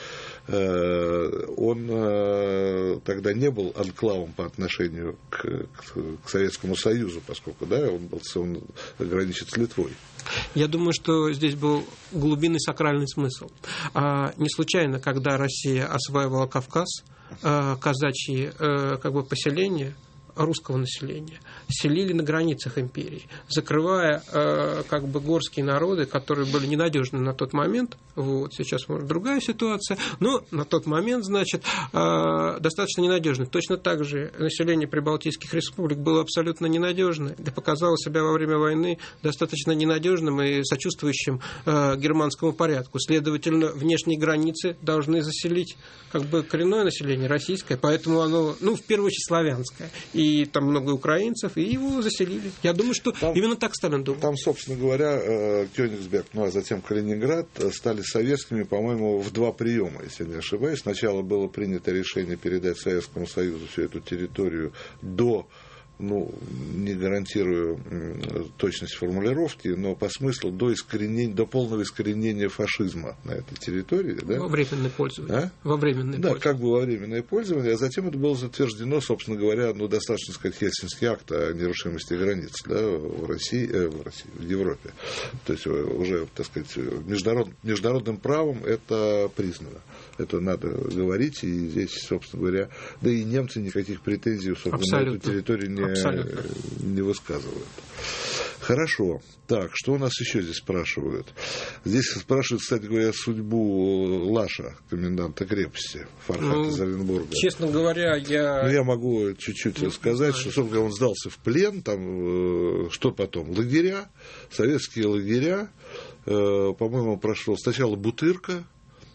он тогда не был анклавом по отношению к, к Советскому Союзу, поскольку, да, он, был, он граничит с Литвой. Я думаю, что здесь был глубинный сакральный смысл. А не случайно, когда Россия осваивала Кавказ, казачьи как бы, поселения русского населения селили на границах империи, закрывая э, как бы горские народы, которые были ненадежны на тот момент. Вот, сейчас, может, другая ситуация, но на тот момент, значит, э, достаточно ненадежны. Точно так же население прибалтийских республик было абсолютно ненадежно, и показало себя во время войны достаточно ненадежным и сочувствующим э, германскому порядку. Следовательно, внешние границы должны заселить как бы коренное население российское, поэтому оно, ну, в первую очередь, славянское. И там много украинцев, и его заселили. Я думаю, что там, именно так Сталин думал. Там, собственно говоря, Кёнигсберг, ну а затем Калининград стали советскими, по-моему, в два приема, если не ошибаюсь. Сначала было принято решение передать Советскому Союзу всю эту территорию до, ну, не гарантирую точность формулировки, но по смыслу до искоренения, до полного искоренения фашизма на этой территории. Да? Во временное пользование. А? Во временное да, пользование. как бы во временное пользование, а затем это было затверждено, собственно говоря, ну, достаточно сказать, Хельсинский акт о нерушимости границ, да, в России, э, в России, в Европе. То есть уже, так сказать, международ, международным правом это признано. Это надо говорить, и здесь, собственно говоря, да и немцы никаких претензий, собственно, Абсолютно. на эту территорию не Абсолютно. не высказывают. Хорошо. Так, что у нас еще здесь спрашивают? Здесь спрашивают, кстати говоря, судьбу Лаша, коменданта крепости Фархата ну, из Оренбурга. Честно говоря, я... Ну, я могу чуть-чуть ну, сказать, что, собственно говоря, он сдался в плен, там, что потом? Лагеря, советские лагеря, по-моему, прошел сначала Бутырка,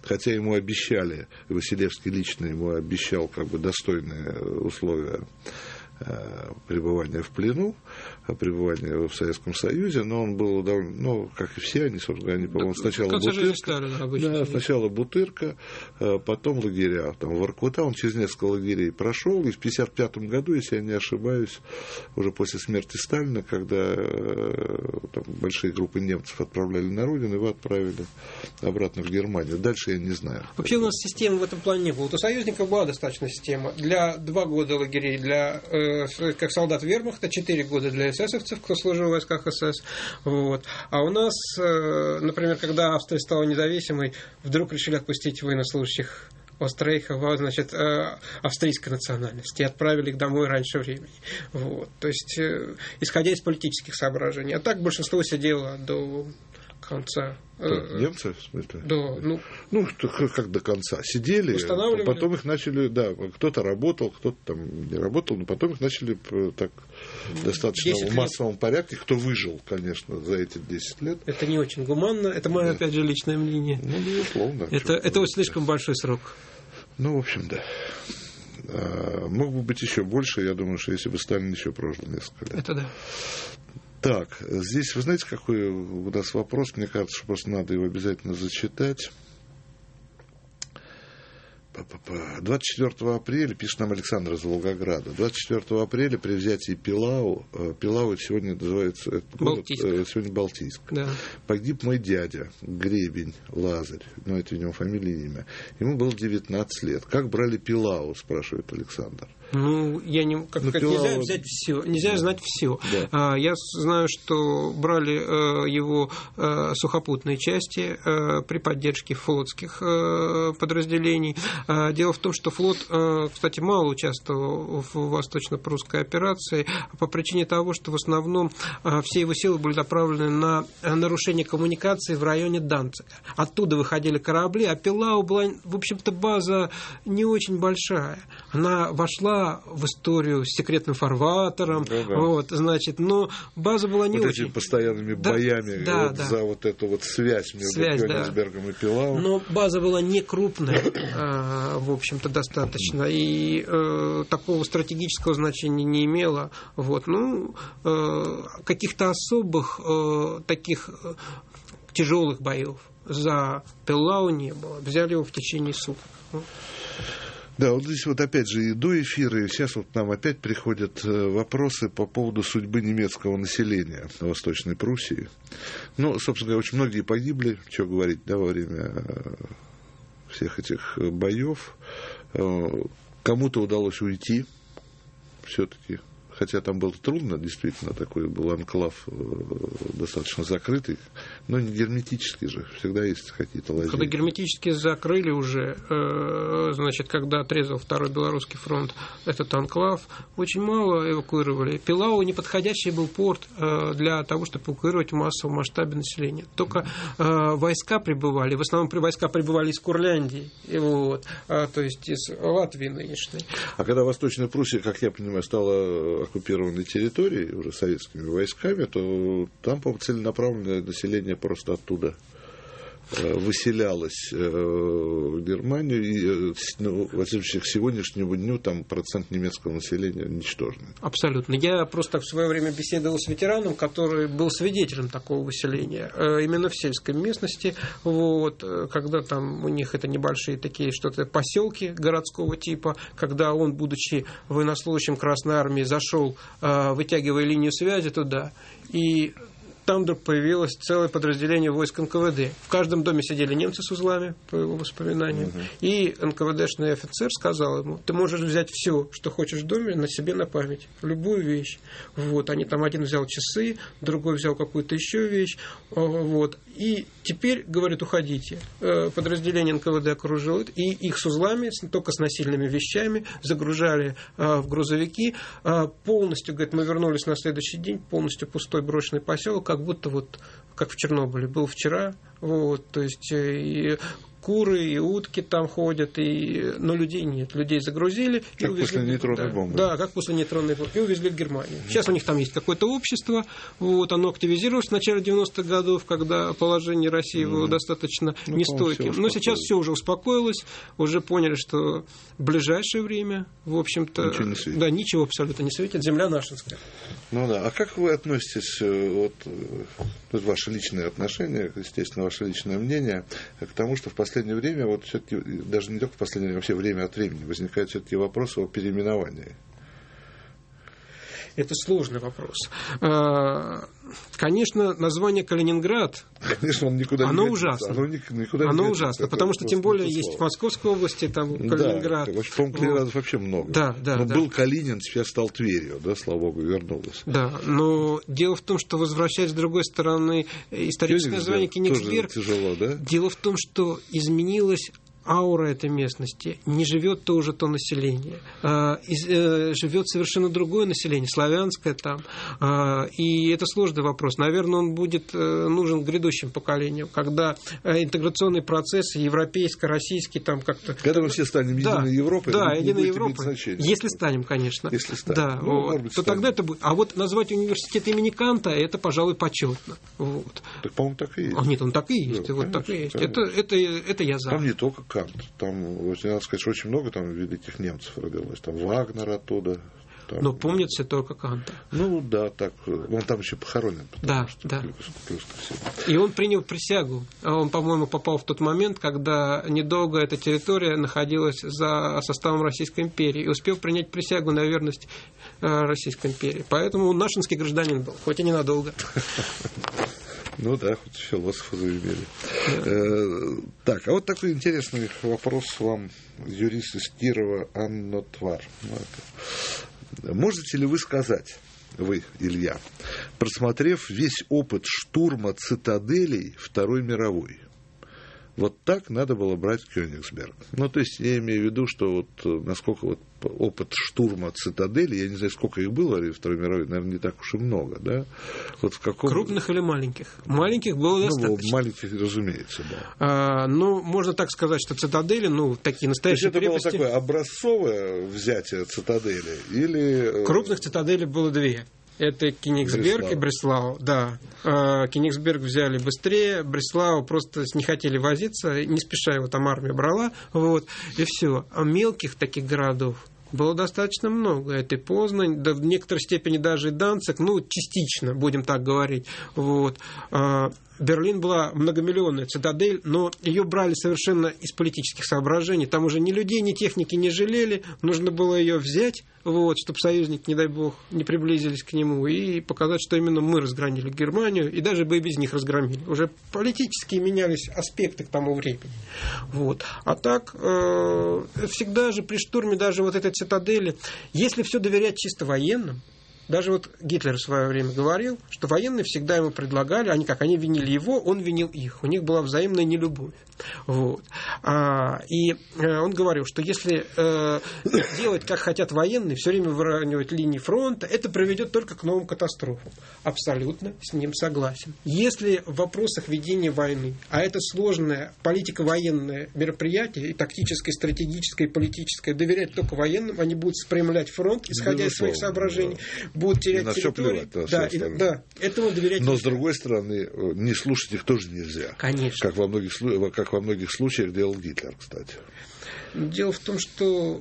хотя ему обещали, Василевский лично ему обещал как бы достойные условия пребывания в плену, пребывания в Советском Союзе, но он был довольно, ну, как и все они, собственно, они, по-моему, сначала Бутырка, да, сначала Бутырка, потом лагеря, там, Воркута, он через несколько лагерей прошел, и в пятьдесят пятом году, если я не ошибаюсь, уже после смерти Сталина, когда там, большие группы немцев отправляли на родину, его отправили обратно в Германию. Дальше я не знаю. Вообще у нас системы в этом плане не было. Вот у союзников была достаточно система. Для два года лагерей, для как солдат вермахта, четыре года для эсэсовцев, кто служил в войсках СС. Вот. А у нас, например, когда Австрия стала независимой, вдруг решили отпустить военнослужащих Острейха, значит, австрийской национальности, и отправили их домой раньше времени. Вот. То есть, исходя из политических соображений. А так большинство сидело до конца. Немцы, в смысле? Да, ну, ну, как до конца. Сидели, потом их начали, да, кто-то работал, кто-то там не работал, но потом их начали так достаточно в массовом порядке, кто выжил, конечно, за эти десять лет. Это не очень гуманно, это мое, да. опять же, личное мнение. Ну, безусловно. Это, это вот слишком большой срок. Ну, в общем, да. А, мог бы быть еще больше, я думаю, что если бы Сталин еще прожил несколько лет. Это да. Так, здесь, вы знаете, какой у нас вопрос? Мне кажется, что просто надо его обязательно зачитать. двадцать четвёртого апреля, пишет нам Александр из Волгограда, двадцать четвёртого апреля при взятии Пилау, Пилау сегодня называется, город, сегодня Балтийск, да. Погиб мой дядя, Гребень Лазарь, ну это у него фамилия и имя, ему было девятнадцать лет. Как брали Пилау, спрашивает Александр. Ну, я не, как, ну, как Пилау... нельзя взять все, нельзя да. знать все. Да. А, я знаю, что брали э, его э, сухопутные части э, при поддержке флотских э, подразделений. А, дело в том, что флот, э, кстати, мало участвовал в восточно-прусской операции по причине того, что в основном э, все его силы были направлены на нарушение коммуникации в районе Данцига. Оттуда выходили корабли, а Пилау была, в общем-то, база не очень большая. Она вошла в историю с секретным фарватером, да, да. Вот, значит, но база была не вот очень... этими постоянными да, боями да, вот да. за вот эту вот связь между связь, Кёнигсбергом да. и Пилау. Но база была не крупная, в общем-то, достаточно, и такого стратегического значения не имела. Вот, ну, каких-то особых таких тяжелых боев за Пилау не было. Взяли его в течение суток. Да, вот здесь вот опять же и до эфира, и сейчас вот нам опять приходят вопросы по поводу судьбы немецкого населения в Восточной Пруссии. Ну, собственно говоря, очень многие погибли, что говорить, да, во время всех этих боев. Кому-то удалось уйти все-таки. Хотя там было трудно, действительно, такой был анклав достаточно закрытый, но не герметический же, всегда есть какие-то лазейки. Когда герметически закрыли уже, значит, когда отрезал Второй Белорусский фронт этот анклав, очень мало эвакуировали. Пилау неподходящий был порт для того, чтобы эвакуировать в массовом масштабе населения. Только войска прибывали, в основном войска прибывали из Курляндии, вот, то есть из Латвии нынешней. А когда Восточная Пруссия, как я понимаю, стала оккупированной территории уже советскими войсками, то там, по-моему, целенаправленное население просто оттуда выселялось в Германию, и ну, в отличие к сегодняшнему дню там процент немецкого населения ничтожный. Абсолютно. Я просто в свое время беседовал с ветераном, который был свидетелем такого выселения, именно в сельской местности, вот, когда там у них это небольшие такие что-то поселки городского типа, когда он, будучи военнослужащим Красной Армии, зашел, вытягивая линию связи туда, и там вдруг появилось целое подразделение войск эн ка вэ дэ. В каждом доме сидели немцы с узлами, по его воспоминаниям. Uh-huh. И эн ка вэ дэшный офицер сказал ему: ты можешь взять все, что хочешь в доме, на себе на память. Любую вещь. Вот. Они там, один взял часы, другой взял какую-то еще вещь. Вот. И теперь, говорит, уходите. Подразделение эн ка вэ дэ окружило, и их с узлами, только с насильными вещами, загружали в грузовики. Полностью, говорит, мы вернулись на следующий день, полностью пустой брошенный поселок, как будто вот как в Чернобыле был вчера, вот, то есть и куры, и утки там ходят, и... но людей нет. Людей загрузили. Как и после нейтронной да, бомбы. Да, как после нейтронной бомбы. И увезли в Германию. Сейчас у них там есть какое-то общество. Вот, оно активизировалось в начале девяностых годов, когда положение России было mm-hmm. достаточно ну, нестойким. Но сейчас все уже успокоилось. Уже поняли, что в ближайшее время, в общем-то... Ничего не светит. Да, ничего абсолютно не светит. Земля нашинская. Ну да. А как вы относитесь, вот, вот ваше личное отношение, естественно, ваше личное мнение к тому, что в последнее время, вот все-таки, даже не только в последнее время, вообще время от времени возникают все-таки вопросы о переименовании? Это сложный вопрос. Конечно, название Калининград, Конечно, он никуда оно не ужасно. Оно, никуда оно не ужасно, это потому что тем более слово. Есть в Московской области, там Калининград. Да, по-моему, Калининградов вот. Вообще много. Да, да, но да. был Калинин, теперь стал Тверью, да, слава богу, вернулось. Да, но дело в том, что, возвращаясь с другой стороны, историческое название Кенигсберг, тяжело, да? Дело в том, что изменилось аура этой местности, не живет то уже то население, а, из, э, живет совершенно другое население, славянское там, а, и это сложный вопрос. Наверное, он будет э, нужен грядущим поколениям, когда э, интеграционный процесс европейско-российский там как-то... Когда мы все станем единой да, Европой, да, это единой будет Европой, иметь значение. Если станем, конечно. Если станем. Да, ну, вот, быть, то станем. тогда это будет. А вот назвать университет имени Канта, это, пожалуй, почетно. Вот. Так, по-моему, так и есть. А, нет, он так и есть. Да, вот конечно, так и есть. конечно. Это, это, это я за. Там не только Кант, там, вот, надо сказать, что очень много там великих немцев родилось. Там Вагнер оттуда. Там... Но помнится только Канта. Ну да, так. Он там еще похоронен. Да, что да. Плюс, плюс и он принял присягу. Он, по-моему, попал в тот момент, когда недолго эта территория находилась за составом Российской империи. И успел принять присягу на верность Российской империи. Поэтому он нашинский гражданин был, хоть и ненадолго. Ну да, хоть философа заимели. Да. Э, так, а вот такой интересный вопрос вам, юрист из Кирова, Анна Твар. Можете ли вы сказать, вы, Илья, просмотрев весь опыт штурма цитаделей Второй мировой, вот так надо было брать Кёнигсберг? Ну, то есть, я имею в виду, что вот насколько вот опыт штурма цитадели, я не знаю, сколько их было во Второй мировой, наверное, не так уж и много, да? Вот в каком... Крупных или маленьких? Маленьких было достаточно. Ну, маленьких, разумеется, да. А, ну, можно так сказать, что цитадели, ну, такие настоящие крепости... крепости... это было такое образцовое взятие цитадели? Или... Крупных цитаделей было две. Это Кенигсберг Бреслау. И Бреслау, да. Кенигсберг взяли быстрее, Бреслау просто не хотели возиться, не спеша его там армия брала, вот, и все. А мелких таких городов было достаточно много. Это и Познань, да в некоторой степени даже и Данциг, ну, частично, будем так говорить, вот. Берлин была многомиллионная цитадель, но ее брали совершенно из политических соображений. Там уже ни людей, ни техники не жалели. Нужно было ее взять, вот, чтобы союзники, не дай бог, не приблизились к нему, и показать, что именно мы разгромили Германию, и даже бы и без них разгромили. Уже политически менялись аспекты к тому времени. Вот. А так, э, всегда же при штурме даже вот этой цитадели, если все доверять чисто военным, даже вот Гитлер в свое время говорил, что военные всегда ему предлагали, они как, они винили его, он винил их. У них была взаимная нелюбовь. Вот. А, и он говорил, что если э, делать, как хотят военные, все время выравнивать линии фронта, это приведет только к новым катастрофам. Абсолютно с ним согласен. Если в вопросах ведения войны, а это сложное политико-военное мероприятие, и тактическое, и стратегическое, и политическое, доверять только военным, они будут спрямлять фронт, исходя из своих соображений, да. Будут терять на территорию. Плевать, да, и, да, этому доверять. Но, с другой стороны, не слушать их тоже нельзя. Конечно. Как во многих, как во многих случаях делал Гитлер, кстати. Дело в том, что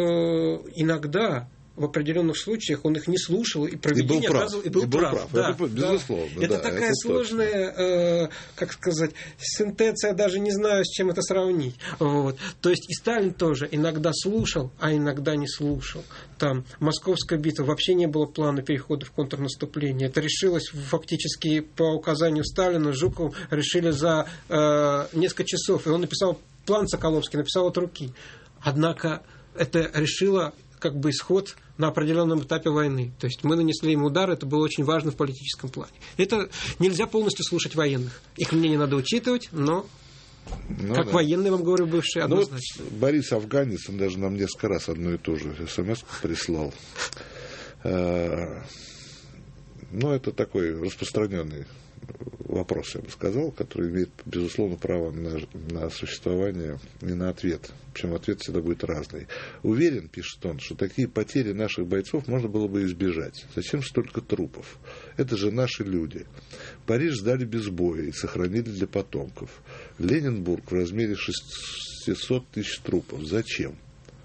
э, иногда в определенных случаях он их не слушал и проведение и был прав. оказывал, и был, и был прав. прав. Да, это, безусловно. Да. Это да, такая это сложная, э, как сказать, синтезия, даже не знаю, с чем это сравнить. Вот. То есть и Сталин тоже иногда слушал, а иногда не слушал. Там Московская битва, вообще не было плана перехода в контрнаступление. Это решилось фактически по указанию Сталина. Жуков решили за э, несколько часов. И он написал план Соколовский, написал от руки. Однако это решило как бы исход на определенном этапе войны. То есть мы нанесли им удар, это было очень важно в политическом плане. Это нельзя полностью слушать военных. Их мнение надо учитывать, но ну, как да. военный, вам говорю, бывший, однозначно. Ну, вот Борис Афганец, он даже нам несколько раз одно и то же смс прислал. Ну, это такой распространенный вопрос, я бы сказал, который имеет, безусловно, право на, на существование и на ответ. Причем ответ всегда будет разный. Уверен, пишет он, что такие потери наших бойцов можно было бы избежать. Зачем столько трупов? Это же наши люди. Париж сдали без боя и сохранили для потомков. Ленинбург в размере шестьсот тысяч трупов. Зачем?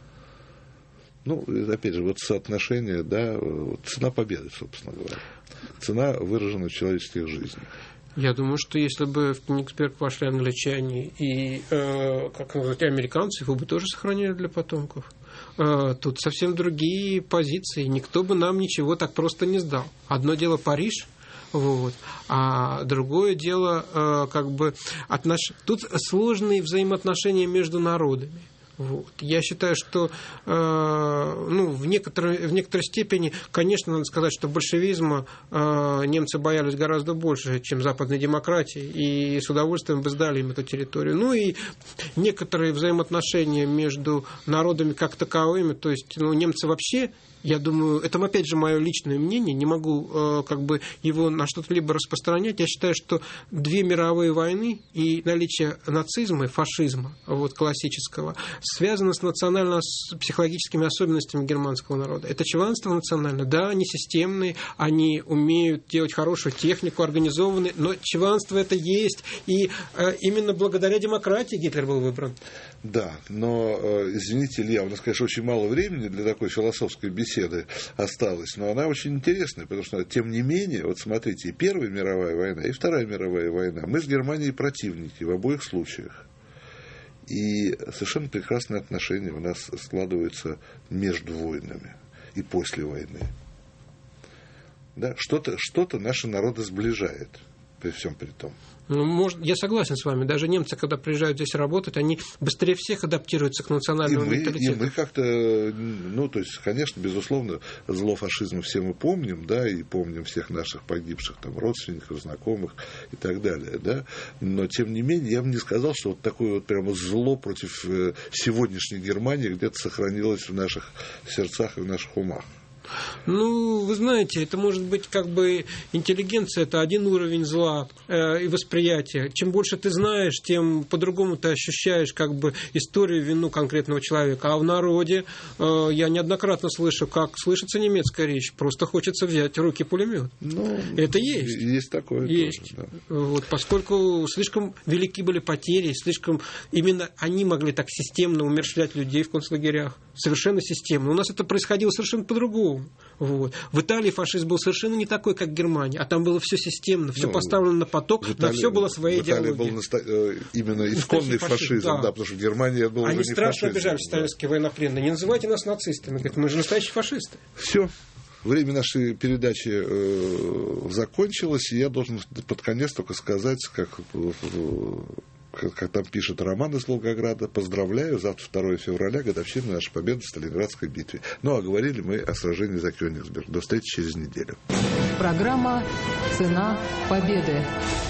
Ну, опять же, вот соотношение, да, цена победы, собственно говоря. Цена выражена в человеческих жизнях. Я думаю, что если бы в Кенигсберг пошли англичане и, э, как сказать, американцы, его бы тоже сохранили для потомков. Э, тут совсем другие позиции. Никто бы нам ничего так просто не сдал. Одно дело Париж, вот, а другое дело, э, как бы, отнош... тут сложные взаимоотношения между народами. Вот. Я считаю, что э, ну, в, некоторой, в некоторой степени, конечно, надо сказать, что большевизма э, немцы боялись гораздо больше, чем западной демократии, и с удовольствием бы сдали им эту территорию. Ну и некоторые взаимоотношения между народами как таковыми, то есть ну, немцы вообще... Я думаю, это опять же мое личное мнение, не могу э, как бы его на что-то либо распространять. Я считаю, что две мировые войны и наличие нацизма и фашизма вот, классического связано с национально-психологическими особенностями германского народа. Это чванство национальное, да, они системные, они умеют делать хорошую технику, организованные, но чванство это есть, и э, именно благодаря демократии Гитлер был выбран. Да, но, извините, Илья, у нас, конечно, очень мало времени для такой философской беседы осталось, но она очень интересная, потому что, тем не менее, вот смотрите, и Первая мировая война, и Вторая мировая война, мы с Германией противники в обоих случаях. И совершенно прекрасные отношения у нас складываются между войнами и после войны. Да? Что-то, что-то наши народы сближает, при всем при том. Ну, может, я согласен с вами. Даже немцы, когда приезжают здесь работать, они быстрее всех адаптируются к национальному и мы, менталитету. И мы как-то, ну, то есть, конечно, безусловно, зло фашизма все мы помним, да, и помним всех наших погибших там родственников, знакомых и так далее, да, но, тем не менее, я бы не сказал, что вот такое вот прямо зло против сегодняшней Германии где-то сохранилось в наших сердцах и в наших умах. Ну, вы знаете, это может быть как бы интеллигенция, это один уровень зла э, и восприятия. Чем больше ты знаешь, тем по-другому ты ощущаешь как бы историю, вину конкретного человека. А в народе э, я неоднократно слышу, как слышится немецкая речь, просто хочется взять в руки пулемет. Ну, это есть. Есть такое есть. Тоже, да. Вот, поскольку слишком велики были потери, слишком именно они могли так системно умерщвлять людей в концлагерях. Совершенно системно. У нас это происходило совершенно по-другому. Вот. В Италии фашизм был совершенно не такой, как в Германии. А там было все системно, все ну, поставлено на поток, Италии, на все было своя идеология. В Италии был наста... именно исконный фашизм, фашизм да. да, потому что в Германии это был Они уже не страшно фашизм. обижались, советские да. военнопленные. Не называйте нас нацистами. Говорят, мы же настоящие фашисты. Все. Время нашей передачи э, закончилось, и я должен под конец только сказать, как... Как, как там пишет Роман из Волгограда, поздравляю, завтра второе февраля, годовщина нашей победы в Сталинградской битве. Ну, а говорили мы о сражении за Кёнигсберг. До встречи через неделю. Программа «Цена победы».